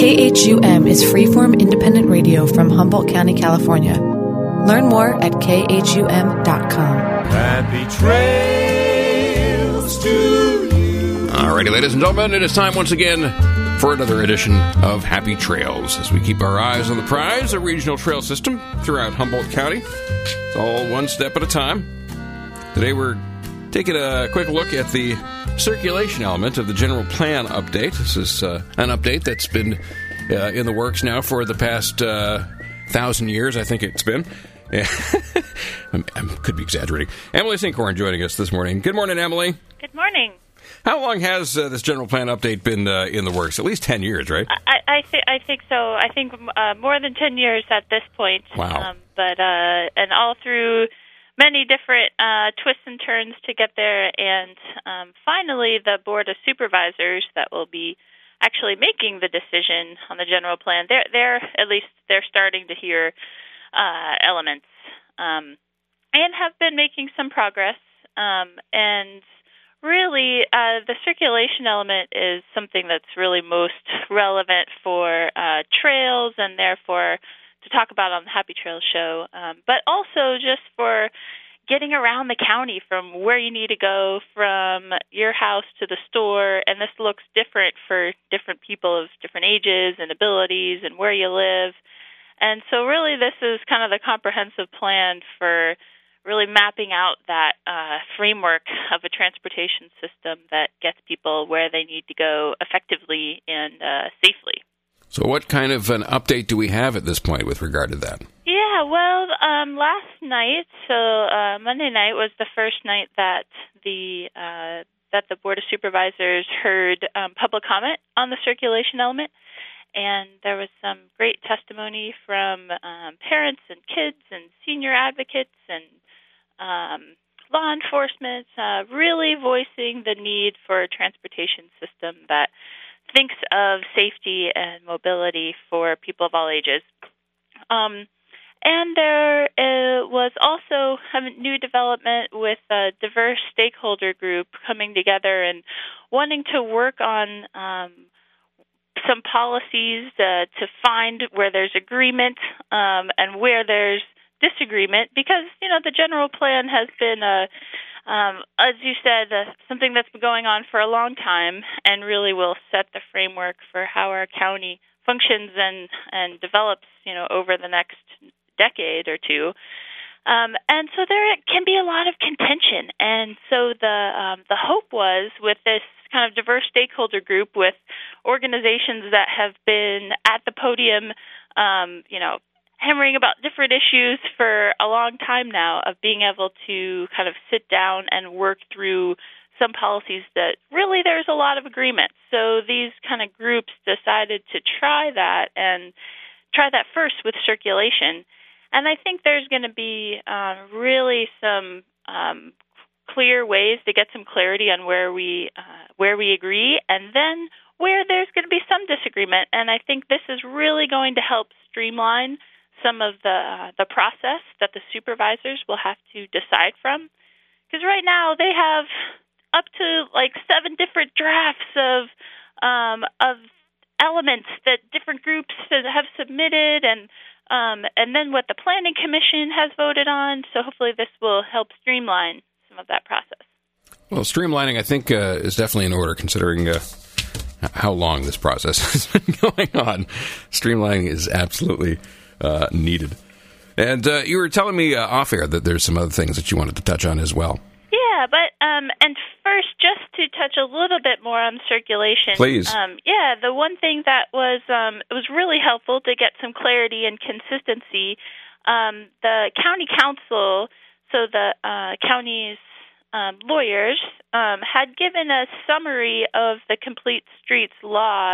KHUM is freeform independent radio from Humboldt County, California. Learn more at khum.com. Happy trails to you. All righty, ladies and gentlemen, it is time once again for another edition of Happy Trails as we keep our eyes on the prize, a regional trail system throughout Humboldt County. It's all one step at a time. Today we're taking a quick look at the circulation element of the general plan update. This is an update that's been in the works now for the past 1,000 years, I think it's been. I could be exaggerating. Emily Sinkhorn joining us this morning. Good morning, Emily. Good morning. How long has this general plan update been in the works? At least 10 years, right? I think so. I think more than 10 years at this point. Wow. And all through many different twists and turns to get there. And finally, the Board of Supervisors that will be actually making the decision on the general plan, they're starting to hear elements and have been making some progress. And really, the circulation element is something that's really most relevant for trails and therefore to talk about on the Happy Trails show, but also just for getting around the county from where you need to go from your house to the store. And this looks different for different people of different ages and abilities and where you live. And so really this is kind of the comprehensive plan for really mapping out that framework of a transportation system that gets people where they need to go effectively and safely. So what kind of an update do we have at this point with regard to that? Yeah, well, last night, so Monday night was the first night that the Board of Supervisors heard public comment on the circulation element. And there was some great testimony from parents and kids and senior advocates and law enforcement, really voicing the need for a transportation system that thinks of safety and mobility for people of all ages. And there was also a new development with a diverse stakeholder group coming together and wanting to work on some policies to find where there's agreement and where there's disagreement, because, the general plan has been, as you said, something that's been going on for a long time and really will set the framework for how our county functions and develops, over the next decade or two. And so there can be a lot of contention. And so the hope was with this kind of diverse stakeholder group with organizations that have been at the podium, hammering about different issues for a long time now, of being able to kind of sit down and work through some policies that really there's a lot of agreement. So these kind of groups decided to try that first with circulation. And I think there's going to be really some clear ways to get some clarity on where we agree, and then where there's going to be some disagreement. And I think this is really going to help streamline some of the process that the supervisors will have to decide from. Because right now they have up to 7 different drafts of elements that different groups have submitted, and then what the Planning Commission has voted on. So hopefully this will help streamline some of that process. Well, streamlining, I think, is definitely in order, considering how long this process has been going on. Streamlining is absolutely needed. And you were telling me off air that there's some other things that you wanted to touch on as well. Yeah, but and first, just to touch a little bit more on circulation. Please. The one thing that was it was really helpful to get some clarity and consistency. The county council, so the county's lawyers, had given a summary of the Complete Streets law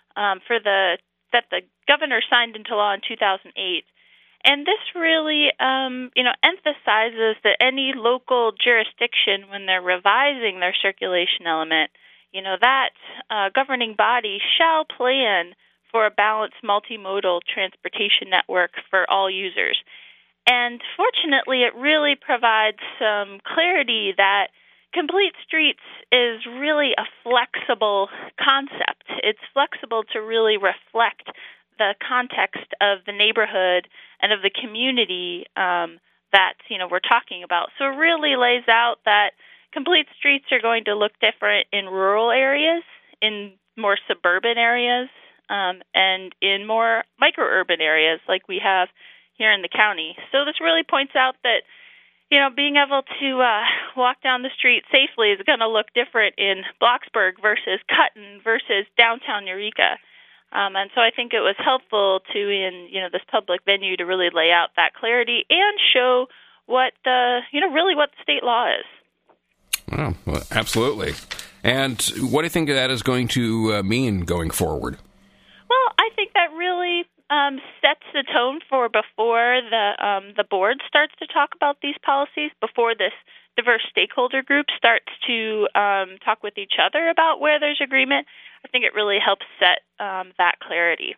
that the governor signed into law in 2008. And this really, emphasizes that any local jurisdiction, when they're revising their circulation element, that governing body shall plan for a balanced multimodal transportation network for all users. And fortunately, it really provides some clarity that Complete Streets is really a flexible concept. It's flexible to really reflect the context of the neighborhood and of the community that we're talking about. So it really lays out that complete streets are going to look different in rural areas, in more suburban areas, and in more micro-urban areas like we have here in the county. So this really points out that being able to walk down the street safely is going to look different in Bloxburg versus Cutton versus downtown Eureka. And so I think it was helpful to, in this public venue, to really lay out that clarity and show what really what the state law is. Oh, well, absolutely. And what do you think that is going to mean going forward? Well, I think that really sets the tone for before the board starts to talk about these policies, before this diverse stakeholder group starts to talk with each other about where there's agreement. I think it really helps set that clarity.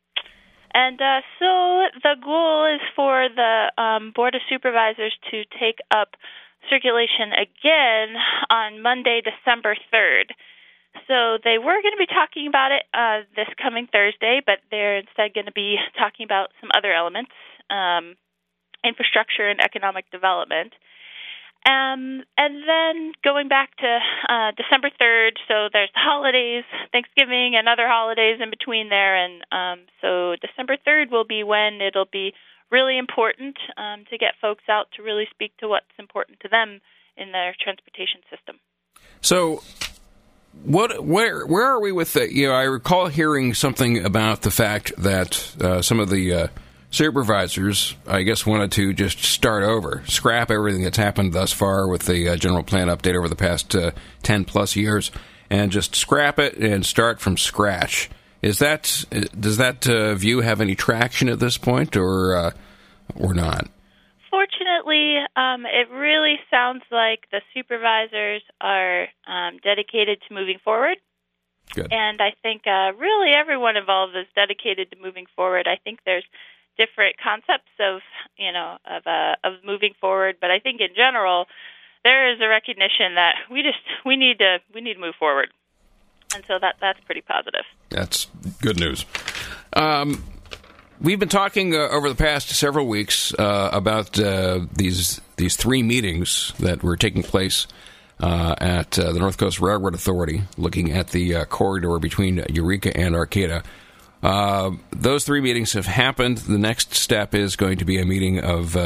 And so the goal is for the Board of Supervisors to take up circulation again on Monday, December 3rd. So they were going to be talking about it this coming Thursday, but they're instead going to be talking about some other elements, infrastructure and economic development. And then going back to December 3rd, so there's the holidays, Thanksgiving, and other holidays in between there. And so December 3rd will be when it'll be really important to get folks out to really speak to what's important to them in their transportation system. So where are we with that? I recall hearing something about the fact that some of the supervisors, I guess, wanted to just start over, scrap everything that's happened thus far with the general plan update over the past 10-plus years, and just scrap it and start from scratch. Does that view have any traction at this point, or not? Fortunately, it really sounds like the supervisors are dedicated to moving forward. Good. And I think really everyone involved is dedicated to moving forward. I think there's different concepts of moving forward, but I think in general there is a recognition that we need to move forward, and so that's pretty positive. That's good news. We've been talking over the past several weeks about these three meetings that were taking place at the North Coast Railroad Authority, looking at the corridor between Eureka and Arcata. Those three meetings have happened. The next step is going to be a meeting of,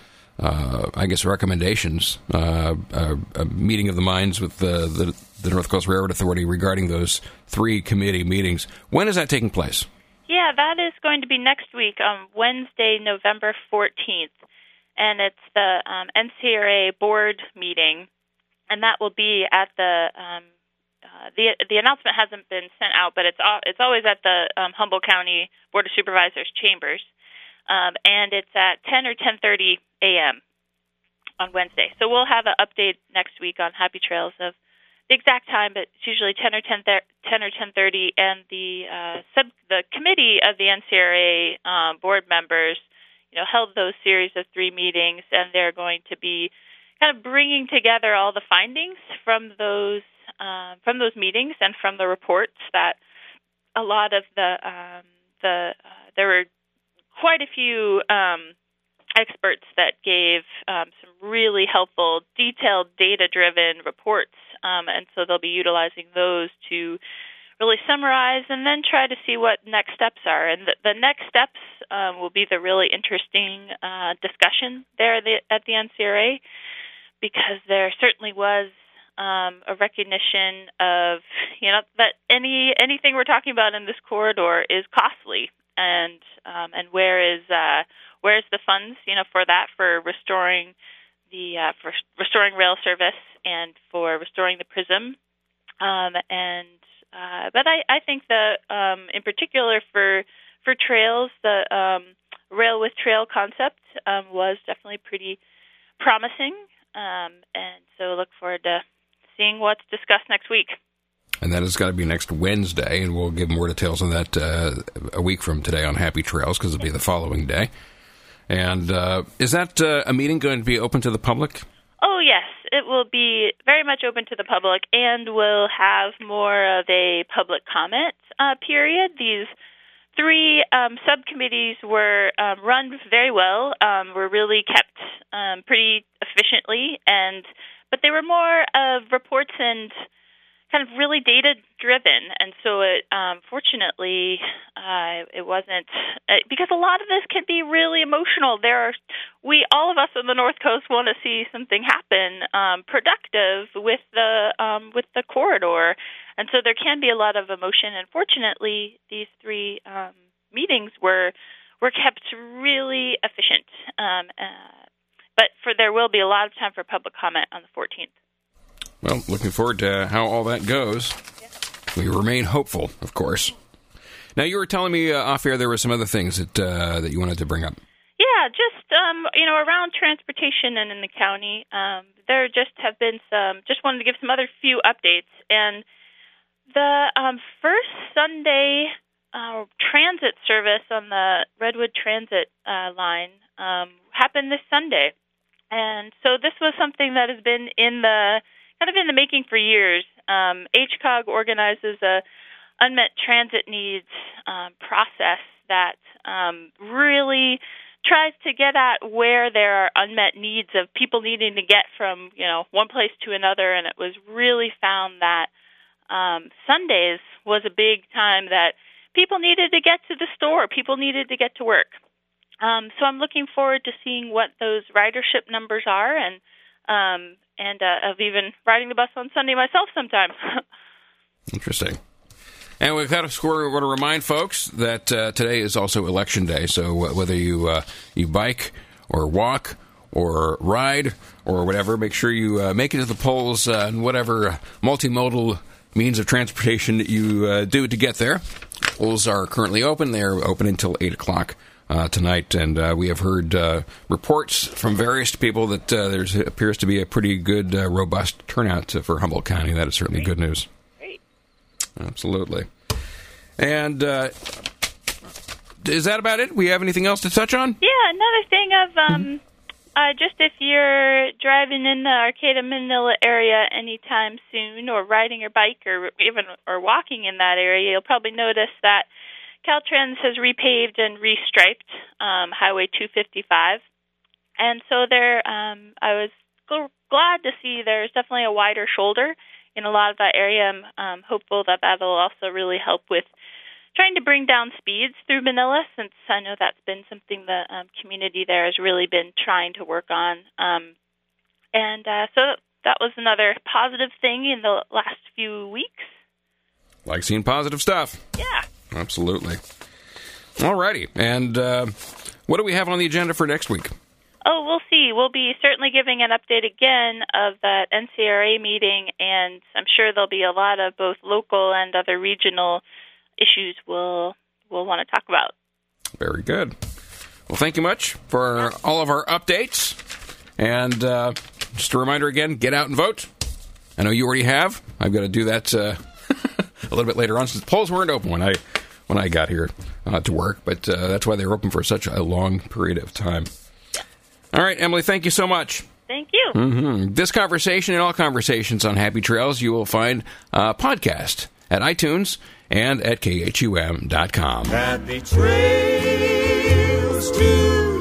recommendations, a meeting of the minds with the North Coast Railroad Authority regarding those three committee meetings. When is that taking place? Yeah, that is going to be next week on Wednesday, November 14th, and it's the NCRA board meeting, and that will be at the announcement hasn't been sent out, but it's always at the Humboldt County Board of Supervisors chambers, and it's at 10 or 10:30 a.m. on Wednesday. So we'll have an update next week on Happy Trails of the exact time, but it's usually 10 or 10:30, and the committee of the NCRA board members, held those series of three meetings, and they're going to be kind of bringing together all the findings from those meetings and from the reports that a lot of there were quite a few experts that gave some really helpful, detailed, data-driven reports, and so they'll be utilizing those to really summarize and then try to see what next steps are. And the next steps will be the really interesting discussion there at the NCRA, because there certainly was a recognition of that anything we're talking about in this corridor is costly, and where's the funds for that, for restoring restoring rail service and for restoring the Prism, but I think that in particular for trails, the rail with trail concept was definitely pretty promising, and so look forward to seeing what's discussed next week. And that has got to be next Wednesday, and we'll give more details on that a week from today on Happy Trails, because it'll be the following day. And is that a meeting going to be open to the public? Oh, yes. It will be very much open to the public and will have more of a public comment period. These 3 subcommittees were run very well, were really kept pretty efficiently, but they were more of reports and kind of really data-driven, and so fortunately, it wasn't, because a lot of this can be really emotional. All of us on the North Coast want to see something happen productive with the corridor, and so there can be a lot of emotion, and fortunately, these 3 meetings were kept really efficient, but there will be a lot of time for public comment on the 14th. Well, looking forward to how all that goes. Yeah. We remain hopeful, of course. Now, you were telling me off air there were some other things that you wanted to bring up. Yeah, just around transportation and in the county, there just have been some. Just wanted to give some other few updates. And the first Sunday transit service on the Redwood Transit line happened this Sunday, and so this was something that has been in the making for years. HCOG organizes a unmet transit needs process that really tries to get at where there are unmet needs of people needing to get from one place to another, and it was really found that Sundays was a big time that people needed to get to the store, people needed to get to work. So I'm looking forward to seeing what those ridership numbers are, and of even riding the bus on Sunday myself sometime. Interesting. And we've got to want to remind folks that today is also Election Day, so whether you bike or walk or ride or whatever, make sure you make it to the polls in whatever multimodal means of transportation that you do to get there. Polls are currently open. They are open until 8 o'clock. Tonight, and we have heard reports from various people that there appears to be a pretty good, robust turnout for Humboldt County. That is certainly good news. Great. Absolutely. And is that about it? We have anything else to touch on? Yeah, another thing of just if you're driving in the Arcata, Manila area anytime soon, or riding your bike, or walking in that area, you'll probably notice that Caltrans has repaved and restriped Highway 255, and so I was glad to see there's definitely a wider shoulder in a lot of that area. I'm hopeful that that'll also really help with trying to bring down speeds through Manila, since I know that's been something the community there has really been trying to work on. So that was another positive thing in the last few weeks. Like seeing positive stuff. Yeah. Absolutely. All righty. And what do we have on the agenda for next week? Oh, we'll see. We'll be certainly giving an update again of that NCRA meeting, and I'm sure there'll be a lot of both local and other regional issues we'll want to talk about. Very good. Well, thank you much for all of our updates. And just a reminder again, get out and vote. I know you already have. I've got to do that a little bit later on, since the polls weren't open when I got here to work, but that's why they were open for such a long period of time. All right, Emily, thank you so much. Thank you. Mm-hmm. This conversation and all conversations on Happy Trails you will find podcast at iTunes and at khum.com. Happy Trails to